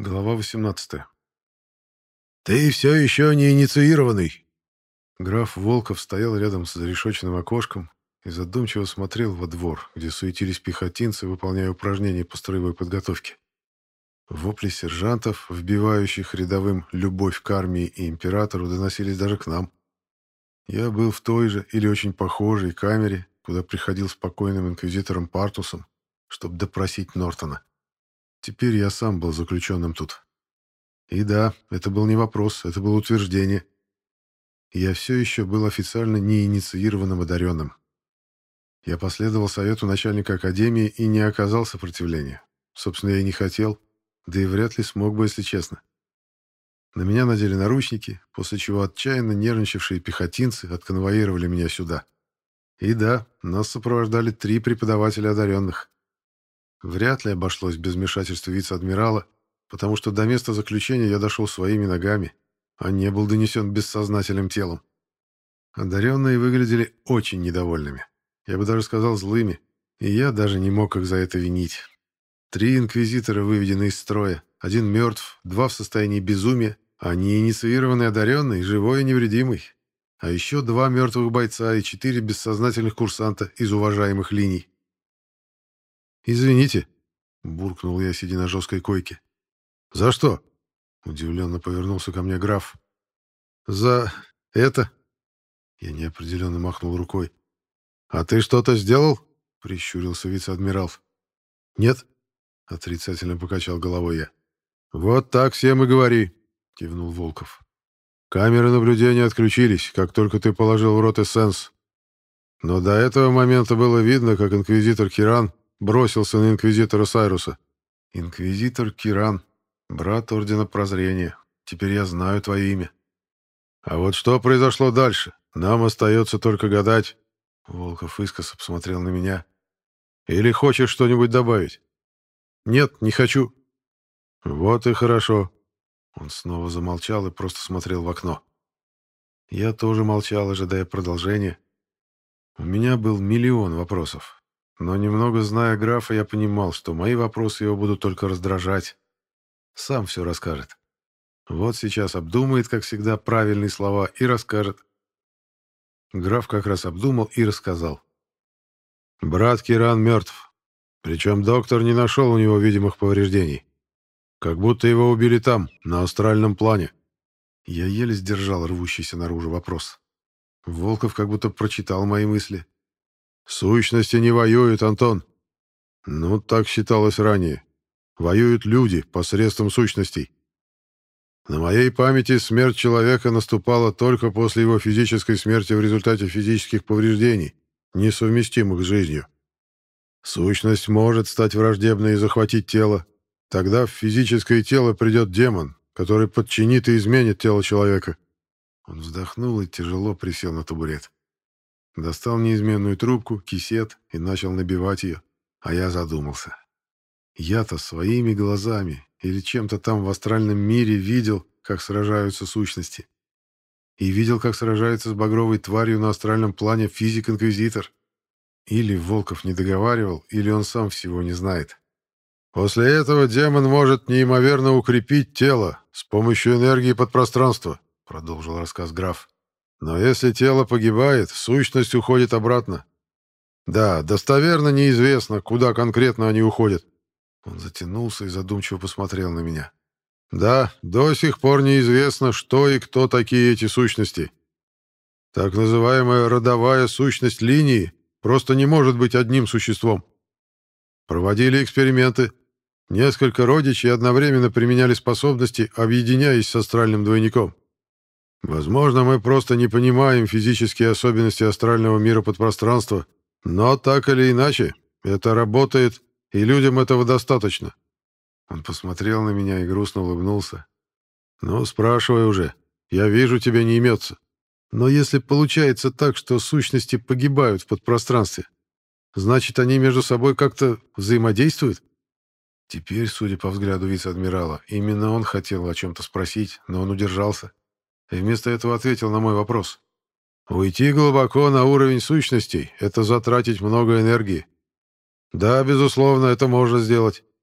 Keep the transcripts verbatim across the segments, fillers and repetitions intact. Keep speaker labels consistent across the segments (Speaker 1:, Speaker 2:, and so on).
Speaker 1: Глава восемнадцатая.
Speaker 2: «Ты все еще не инициированный!»
Speaker 1: Граф Волков стоял рядом с зарешоченным окошком и задумчиво смотрел во двор, где суетились пехотинцы, выполняя упражнения по строевой подготовке. Вопли сержантов, вбивающих рядовым любовь к армии и императору, доносились даже к нам. Я был в той же или очень похожей камере, куда приходил с покойным инквизитором Партусом, чтобы допросить Нортона. Теперь я сам был заключенным тут. И да, это был не вопрос, это было утверждение. Я все еще был официально неинициированным одаренным. Я последовал совету начальника академии и не оказал сопротивления. Собственно, я и не хотел, да и вряд ли смог бы, если честно. На меня надели наручники, после чего отчаянно нервничавшие пехотинцы отконвоировали меня сюда. И да, нас сопровождали три преподавателя одаренных. Вряд ли обошлось без вмешательства вице-адмирала, потому что до места заключения я дошел своими ногами, а не был донесен бессознательным телом. Одаренные выглядели очень недовольными. Я бы даже сказал злыми, и я даже не мог их за это винить. Три инквизитора выведены из строя, один мертв, два в состоянии безумия, а неинициированный одаренный, живой и невредимый. А еще два мертвых бойца и четыре бессознательных курсанта из уважаемых линий. «Извините», — буркнул я, сидя на жесткой койке.
Speaker 2: «За что?»
Speaker 1: — удивленно повернулся ко мне граф. «За это...» — я неопределенно махнул рукой.
Speaker 2: «А ты что-то сделал?»
Speaker 1: — прищурился вице-адмирал.
Speaker 2: «Нет»,
Speaker 1: — отрицательно покачал головой я.
Speaker 2: «Вот так всем и говори», — кивнул Волков. «Камеры наблюдения отключились, как только ты положил в рот эссенс. Но до этого момента было видно, как инквизитор Киран бросился на инквизитора Сайруса».
Speaker 1: «Инквизитор Киран, брат Ордена Прозрения. Теперь я знаю твое имя».
Speaker 2: «А вот что произошло дальше, нам остается только гадать».
Speaker 1: Волков искоса посмотрел на меня.
Speaker 2: «Или хочешь что-нибудь добавить?»
Speaker 1: «Нет, не хочу».
Speaker 2: «Вот и хорошо».
Speaker 1: Он снова замолчал и просто смотрел в окно. Я тоже молчал, ожидая продолжения. У меня был миллион вопросов. Но немного зная графа, я понимал, что мои вопросы его будут только раздражать. Сам все расскажет. Вот сейчас обдумает, как всегда, правильные слова и расскажет. Граф как раз обдумал и рассказал.
Speaker 2: «Брат Киран мертв. Причем доктор не нашел у него видимых повреждений. Как будто его убили там, на астральном плане».
Speaker 1: Я еле сдержал рвущийся наружу вопрос. Волков как будто прочитал мои мысли.
Speaker 2: «Сущности не воюют, Антон». «Ну, так считалось ранее. Воюют люди посредством сущностей. На моей памяти смерть человека наступала только после его физической смерти в результате физических повреждений, несовместимых с жизнью. Сущность может стать враждебной и захватить тело. Тогда в физическое тело придет демон, который подчинит и изменит тело человека».
Speaker 1: Он вздохнул и тяжело присел на табурет. Достал неизменную трубку, кисет и начал набивать ее, а я задумался. Я-то своими глазами или чем-то там в астральном мире видел, как сражаются сущности. И видел, как сражается с багровой тварью на астральном плане физик-инквизитор. Или Волков не договаривал, или он сам всего не знает.
Speaker 2: «После этого демон может неимоверно укрепить тело с помощью энергии подпространства», — продолжил рассказ граф. «Но если тело погибает, сущность уходит обратно. Да, достоверно неизвестно, куда конкретно они уходят».
Speaker 1: Он затянулся и задумчиво посмотрел на меня.
Speaker 2: «Да, до сих пор неизвестно, что и кто такие эти сущности. Так называемая родовая сущность линии просто не может быть одним существом. Проводили эксперименты. Несколько родичей одновременно применяли способности, объединяясь с астральным двойником. Возможно, мы просто не понимаем физические особенности астрального мира подпространства, но так или иначе, это работает, и людям этого достаточно».
Speaker 1: Он посмотрел на меня и грустно улыбнулся.
Speaker 2: «Ну, спрашивай уже. Я вижу, тебе не имется.
Speaker 1: Но если получается так, что сущности погибают в подпространстве, значит, они между собой как-то взаимодействуют?» Теперь, судя по взгляду вице-адмирала, именно он хотел о чем-то спросить, но он удержался. И вместо этого ответил на мой вопрос.
Speaker 2: «Уйти глубоко на уровень сущностей — это затратить много энергии. Да, безусловно, это можно сделать.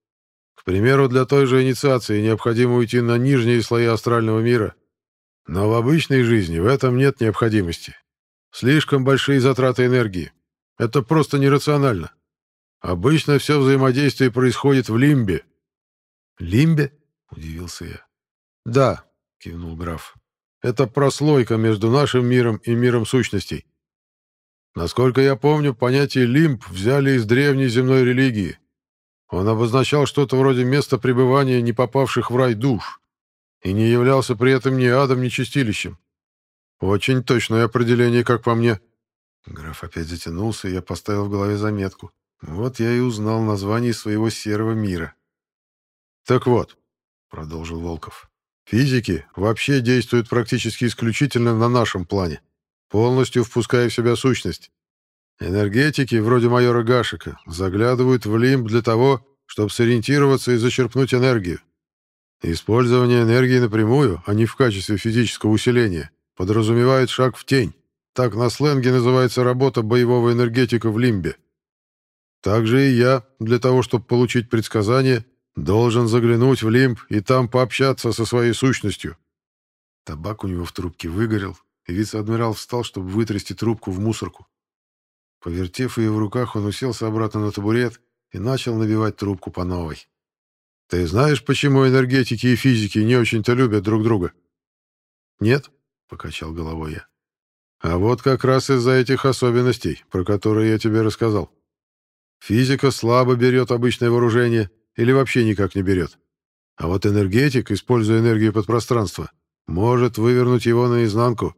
Speaker 2: К примеру, для той же инициации необходимо уйти на нижние слои астрального мира. Но в обычной жизни в этом нет необходимости. Слишком большие затраты энергии. Это просто нерационально. Обычно все взаимодействие происходит в лимбе».
Speaker 1: «Лимбе?» — удивился я.
Speaker 2: «Да», — кивнул граф. «Это прослойка между нашим миром и миром сущностей. Насколько я помню, понятие «лимб» взяли из древней земной религии. Он обозначал что-то вроде места пребывания не попавших в рай душ и не являлся при этом ни адом, ни чистилищем. Очень точное определение, как по мне».
Speaker 1: Граф опять затянулся, и я поставил в голове заметку. Вот я и узнал название своего серого мира.
Speaker 2: «Так вот», — продолжил Волков, — «физики вообще действуют практически исключительно на нашем плане, полностью впуская в себя сущность. Энергетики, вроде майора Гашика, заглядывают в лимб для того, чтобы сориентироваться и зачерпнуть энергию. Использование энергии напрямую, а не в качестве физического усиления, подразумевает шаг в тень. Так на сленге называется работа боевого энергетика в лимбе. Также и я, для того, чтобы получить предсказание, должен заглянуть в лимб и там пообщаться со своей сущностью».
Speaker 1: Табак у него в трубке выгорел, и вице-адмирал встал, чтобы вытрясти трубку в мусорку. Повертев ее в руках, он уселся обратно на табурет и начал набивать трубку по новой.
Speaker 2: «Ты знаешь, почему энергетики и физики не очень-то любят друг друга?»
Speaker 1: «Нет», — покачал головой я.
Speaker 2: «А вот как раз из-за этих особенностей, про которые я тебе рассказал. Физика слабо берет обычное вооружение или вообще никак не берет. А вот энергетик, используя энергию подпространства, может вывернуть его наизнанку.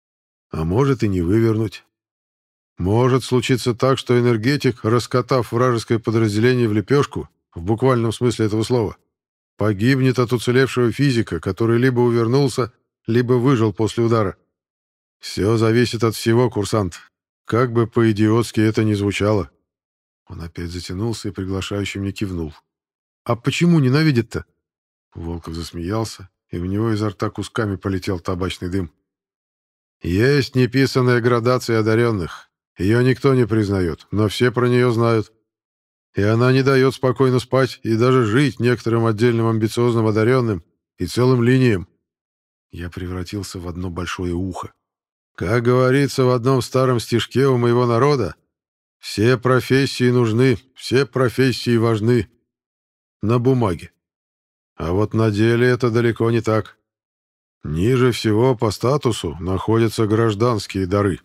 Speaker 2: А может и не вывернуть. Может случиться так, что энергетик, раскатав вражеское подразделение в лепешку, в буквальном смысле этого слова, погибнет от уцелевшего физика, который либо увернулся, либо выжил после удара. Все зависит от всего, курсант. Как бы по-идиотски это ни звучало».
Speaker 1: Он опять затянулся и приглашающе мне кивнул. «А почему ненавидит-то?» Волков засмеялся, и у него изо рта кусками полетел табачный дым.
Speaker 2: «Есть неписанная градация одаренных. Ее никто не признает, но все про нее знают. И она не дает спокойно спать и даже жить некоторым отдельным амбициозным одаренным и целым линиям».
Speaker 1: Я превратился в одно большое ухо.
Speaker 2: «Как говорится в одном старом стишке у моего народа, все профессии нужны, все профессии важны. На бумаге. А вот на деле это далеко не так. Ниже всего по статусу находятся гражданские дары.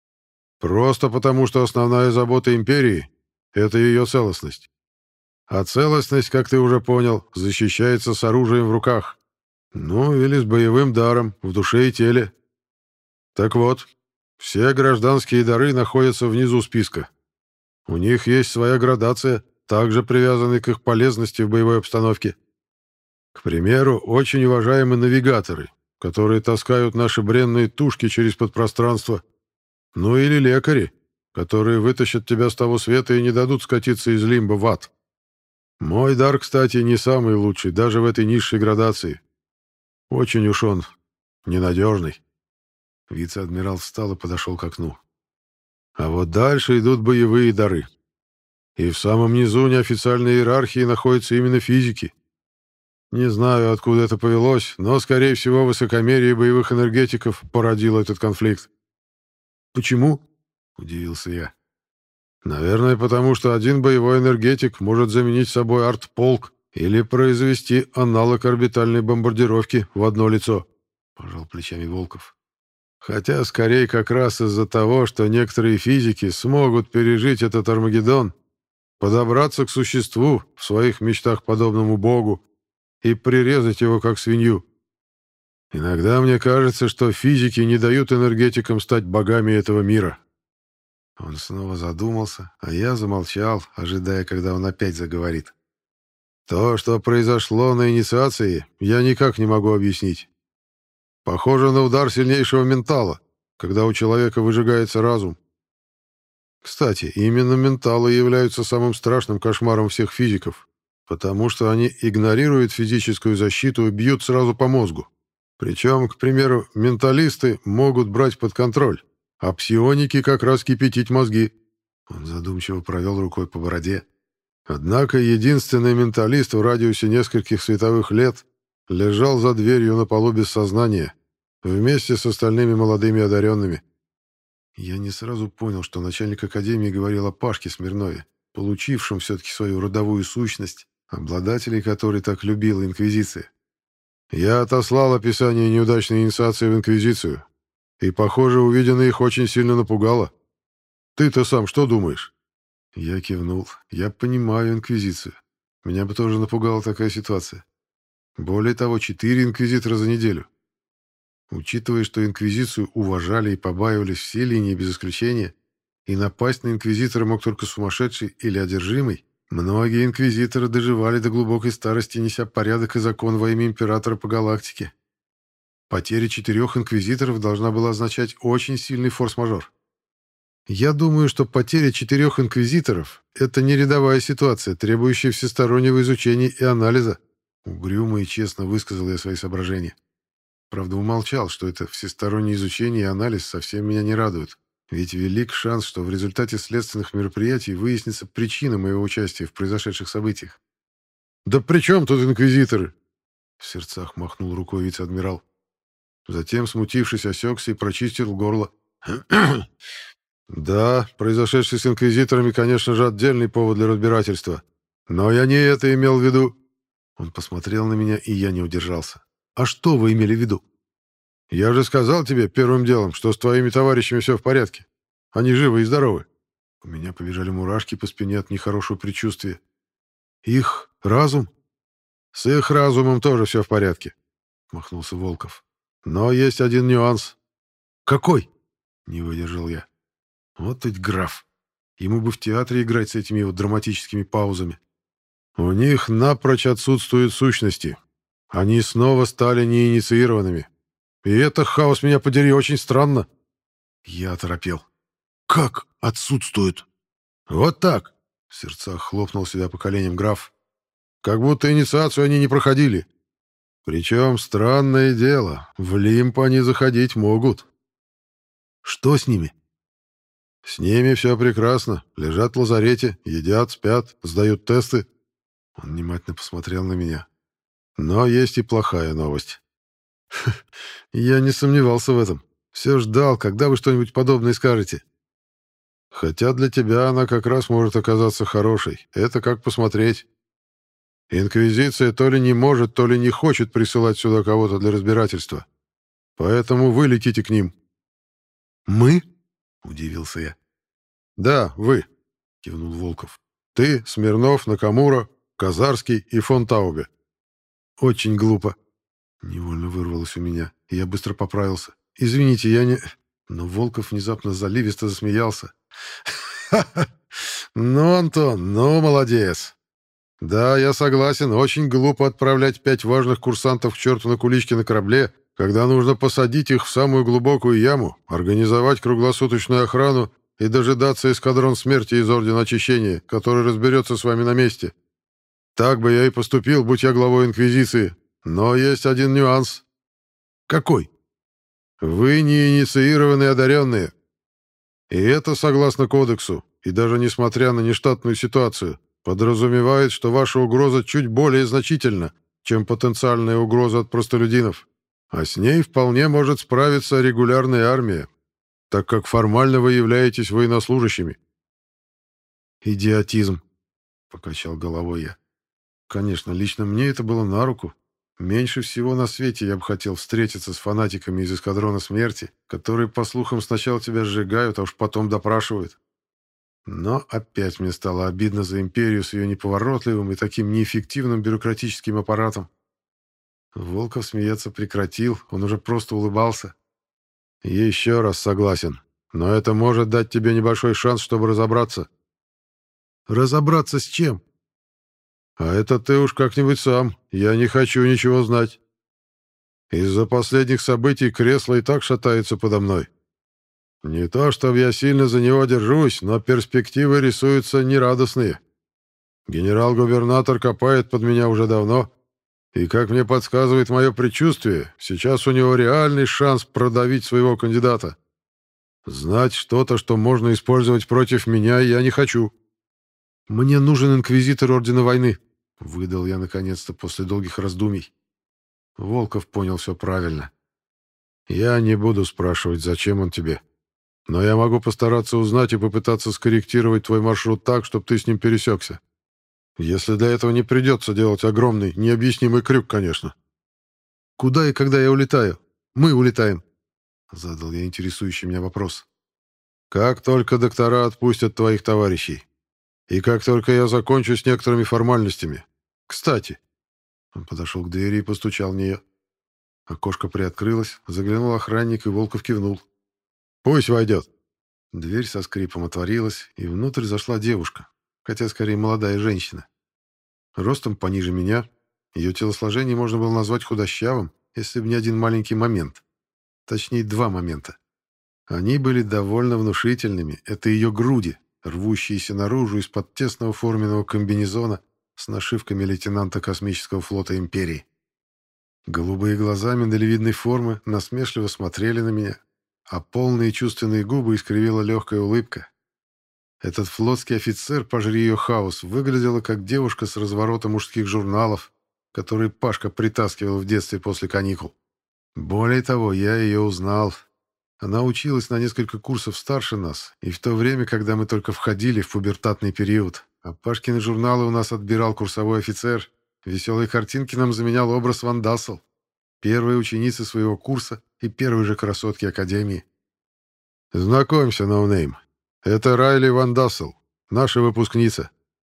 Speaker 2: Просто потому, что основная забота империи — это ее целостность. А целостность, как ты уже понял, защищается с оружием в руках. Ну, или с боевым даром в душе и теле. Так вот, все гражданские дары находятся внизу списка. У них есть своя градация, также привязанная к их полезности в боевой обстановке. К примеру, очень уважаемые навигаторы, которые таскают наши бренные тушки через подпространство. Ну или лекари, которые вытащат тебя с того света и не дадут скатиться из лимба в ад. Мой дар, кстати, не самый лучший, даже в этой низшей градации. Очень уж он ненадежный».
Speaker 1: Вице-адмирал встал и подошел к окну.
Speaker 2: А вот дальше идут боевые дары. И в самом низу неофициальной иерархии находятся именно физики. Не знаю, откуда это повелось, но, скорее всего, высокомерие боевых энергетиков породило этот конфликт.
Speaker 1: «Почему?» — удивился я.
Speaker 2: «Наверное, потому что один боевой энергетик может заменить собой артполк или произвести аналог орбитальной бомбардировки в одно лицо», — пожал плечами Волков. «Хотя, скорее, как раз из-за того, что некоторые физики смогут пережить этот Армагеддон, подобраться к существу в своих мечтах подобному богу и прирезать его как свинью. Иногда мне кажется, что физики не дают энергетикам стать богами этого мира».
Speaker 1: Он снова задумался, а я замолчал, ожидая, когда он опять заговорит.
Speaker 2: «То, что произошло на инициации, я никак не могу объяснить. Похоже на удар сильнейшего ментала, когда у человека выжигается разум. Кстати, именно менталы являются самым страшным кошмаром всех физиков, потому что они игнорируют физическую защиту и бьют сразу по мозгу. Причем, к примеру, менталисты могут брать под контроль, а псионики как раз кипятить мозги».
Speaker 1: Он задумчиво провел рукой по бороде.
Speaker 2: Однако единственный менталист в радиусе нескольких световых лет лежал за дверью на полу без сознания, вместе с остальными молодыми одаренными.
Speaker 1: Я не сразу понял, что начальник академии говорил о Пашке Смирнове, получившем все-таки свою родовую сущность, обладателей которой так любила Инквизиция.
Speaker 2: Я отослал описание неудачной инициации в Инквизицию, и, похоже, увиденное их очень сильно напугало. Ты-то сам что думаешь?
Speaker 1: Я кивнул. Я понимаю Инквизицию. Меня бы тоже напугала такая ситуация. Более того, четыре инквизитора за неделю. Учитывая, что Инквизицию уважали и побаивались все линии без исключения, и напасть на Инквизитора мог только сумасшедший или одержимый, многие инквизиторы доживали до глубокой старости, неся порядок и закон во имя императора по галактике. Потеря четырех инквизиторов должна была означать очень сильный форс-мажор. Я думаю, что потеря четырех инквизиторов — это не рядовая ситуация, требующая всестороннего изучения и анализа. Угрюмо и честно высказал я свои соображения. Правда, умолчал, что это всестороннее изучение и анализ совсем меня не радуют. Ведь велик шанс, что в результате следственных мероприятий выяснится причина моего участия в произошедших событиях.
Speaker 2: «Да при чем тут инквизиторы?»
Speaker 1: В сердцах махнул рукой вице-адмирал. Затем, смутившись, осекся и прочистил горло.
Speaker 2: «Да, произошедший с инквизиторами, конечно же, отдельный повод для разбирательства. Но я не это имел в виду».
Speaker 1: Он посмотрел на меня, и я не удержался. «А что вы имели в виду?»
Speaker 2: «Я же сказал тебе первым делом, что с твоими товарищами все в порядке. Они живы и здоровы».
Speaker 1: У меня побежали мурашки по спине от нехорошего предчувствия. «Их разум?»
Speaker 2: «С их разумом тоже все в порядке», — махнулся Волков. «Но есть один нюанс».
Speaker 1: «Какой?» — не выдержал я. «Вот ведь граф. Ему бы в театре играть с этими вот драматическими паузами».
Speaker 2: «У них напрочь отсутствуют сущности. Они снова стали неинициированными. И это, хаос меня подери, очень странно».
Speaker 1: Я оторопел. «Как отсутствуют?»
Speaker 2: «Вот так», —
Speaker 1: в сердцах хлопнул себя по коленям граф.
Speaker 2: «Как будто инициацию они не проходили. Причем, странное дело, в лимб они заходить могут».
Speaker 1: «Что с ними?»
Speaker 2: «С ними все прекрасно. Лежат в лазарете, едят, спят, сдают тесты».
Speaker 1: Он внимательно посмотрел на меня.
Speaker 2: «Но есть и плохая новость».
Speaker 1: Я не сомневался в этом. Все ждал, когда вы что-нибудь подобное скажете.
Speaker 2: «Хотя для тебя она как раз может оказаться хорошей. Это как посмотреть. Инквизиция то ли не может, то ли не хочет присылать сюда кого-то для разбирательства. Поэтому вы летите к ним».
Speaker 1: «Мы?» — удивился я.
Speaker 2: «Да, вы», — кивнул Волков. «Ты, Смирнов, Накамура, Казарский и фон Таубе».
Speaker 1: «Очень глупо». Невольно вырвалось у меня, и я быстро поправился. «Извините, я не...» Но Волков внезапно заливисто засмеялся.
Speaker 2: «Ха-ха! Ну, Антон, ну, молодец. Да, я согласен, очень глупо отправлять пять важных курсантов к черту на куличке на корабле, когда нужно посадить их в самую глубокую яму, организовать круглосуточную охрану и дожидаться эскадрон смерти из Ордена Очищения, который разберется с вами на месте. Так бы я и поступил, будь я главой Инквизиции. Но есть один нюанс».
Speaker 1: «Какой?»
Speaker 2: «Вы не инициированные одаренные. И это, согласно кодексу, и даже несмотря на нештатную ситуацию, подразумевает, что ваша угроза чуть более значительна, чем потенциальная угроза от простолюдинов. А с ней вполне может справиться регулярная армия, так как формально вы являетесь военнослужащими».
Speaker 1: «Идиотизм», — покачал головой я. «Конечно, лично мне это было на руку. Меньше всего на свете я бы хотел встретиться с фанатиками из эскадрона смерти, которые, по слухам, сначала тебя сжигают, а уж потом допрашивают. Но опять мне стало обидно за империю с ее неповоротливым и таким неэффективным бюрократическим аппаратом». Волков смеяться прекратил, он уже просто улыбался.
Speaker 2: «Еще раз согласен, но это может дать тебе небольшой шанс, чтобы разобраться».
Speaker 1: «Разобраться с чем?»
Speaker 2: «А это ты уж как-нибудь сам. Я не хочу ничего знать. Из-за последних событий кресло и так шатается подо мной. Не то, чтобы я сильно за него держусь, но перспективы рисуются нерадостные. Генерал-губернатор копает под меня уже давно, и, как мне подсказывает мое предчувствие, сейчас у него реальный шанс продавить своего кандидата. Знать что-то, что можно использовать против меня, я не хочу».
Speaker 1: «Мне нужен инквизитор Ордена Войны», — выдал я наконец-то после долгих раздумий. Волков понял все правильно. «Я не буду спрашивать, зачем он тебе. Но я могу постараться узнать и попытаться скорректировать твой маршрут так, чтобы ты с ним пересекся. Если для этого не придется делать огромный, необъяснимый крюк, конечно». «Куда и когда я улетаю? Мы улетаем», — задал я интересующий меня вопрос. «Как только доктора отпустят твоих товарищей. И как только я закончу с некоторыми формальностями. Кстати...» Он подошел к двери и постучал в нее. Окошко приоткрылось, заглянул охранник, и Волков кивнул. «Пусть войдет». Дверь со скрипом отворилась, и внутрь зашла девушка, хотя скорее молодая женщина. Ростом пониже меня, ее телосложение можно было назвать худощавым, если бы не один маленький момент. Точнее, два момента. Они были довольно внушительными. Это ее груди, рвущиеся наружу из-под тесного форменного комбинезона с нашивками лейтенанта космического флота Империи. Голубые глаза миндалевидной формы насмешливо смотрели на меня, а полные чувственные губы искривила легкая улыбка. Этот флотский офицер, пожри ее хаос, выглядела как девушка с разворота мужских журналов, которые Пашка притаскивал в детстве после каникул. Более того, я ее узнал. Она училась на несколько курсов старше нас, и в то время, когда мы только входили в пубертатный период, а Пашкины журналы у нас отбирал курсовой офицер, веселые картинки нам заменял образ Ван Дассел, первой ученицы своего курса и первой же красотки Академии. «Знакомься, ноунейм. Это Райли Ван Дассел, наша выпускница.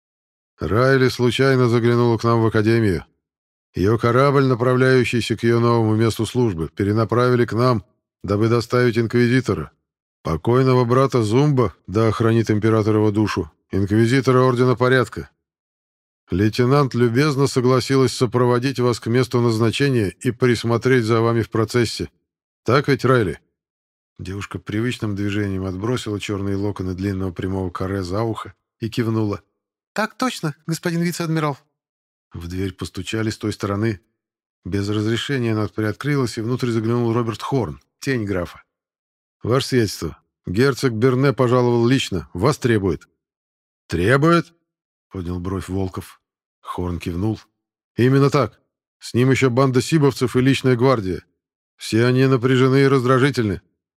Speaker 1: Райли случайно заглянула к нам в Академию. Ее корабль, направляющийся к ее новому месту службы, перенаправили к нам, дабы доставить инквизитора. Покойного брата Зумба, да охранит император его душу, инквизитора Ордена Порядка. Лейтенант любезно согласилась сопроводить вас к месту назначения и присмотреть за вами в процессе. Так ведь, Райли?» Девушка привычным движением отбросила черные локоны длинного прямого каре за ухо и кивнула. «Так точно, господин вице-адмирал». В дверь постучали с той стороны. Без разрешения она приоткрылась, и внутрь заглянул Роберт Хорн, тень графа. «Ваше сиятельство, герцог Берне пожаловал лично. Вас требует». «Требует?» — поднял бровь Волков. Хорн кивнул. «Именно так. С ним еще банда сибовцев и личная гвардия. Все они напряжены и раздражительны».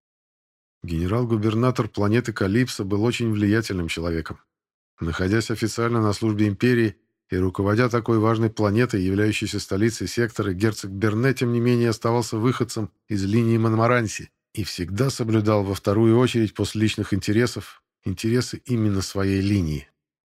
Speaker 1: Генерал-губернатор планеты Калипсо был очень влиятельным человеком. Находясь официально на службе империи и руководя такой важной планетой, являющейся столицей сектора, герцог Берне, тем не менее, оставался выходцем из линии Монморанси и всегда соблюдал во вторую очередь после личных интересов интересы именно своей линии.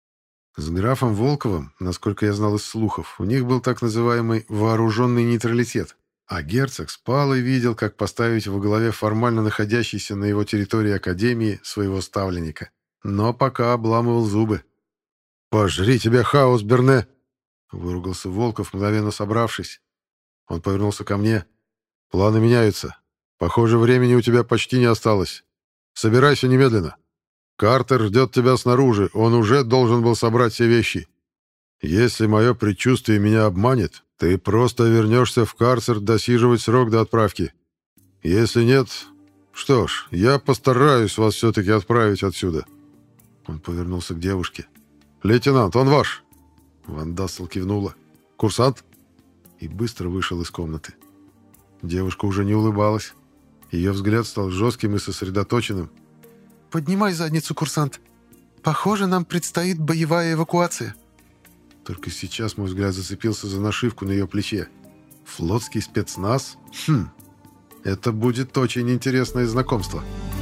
Speaker 1: С графом Волковым, насколько я знал из слухов, у них был так называемый вооруженный нейтралитет, а герцог спал и видел, как поставить во главе формально находящейся на его территории Академии своего ставленника. Но пока обламывал зубы. «Пожри тебя, хаос, Берне!» — выругался Волков, мгновенно собравшись. Он повернулся ко мне. «Планы меняются. Похоже, времени у тебя почти не осталось. Собирайся немедленно. Картер ждет тебя снаружи, он уже должен был собрать все вещи. Если мое предчувствие меня обманет, ты просто вернешься в карцер досиживать срок до отправки. Если нет, что ж, я постараюсь вас все-таки отправить отсюда». Он повернулся к девушке. «Лейтенант, он ваш!» Ван Дассел кивнула. «Курсант?» И быстро вышел из комнаты. Девушка уже не улыбалась. Ее взгляд стал жестким и сосредоточенным. «Поднимай задницу, курсант. Похоже, нам предстоит боевая эвакуация». Только сейчас мой взгляд зацепился за нашивку на ее плече. «Флотский спецназ? Хм, это будет очень интересное знакомство».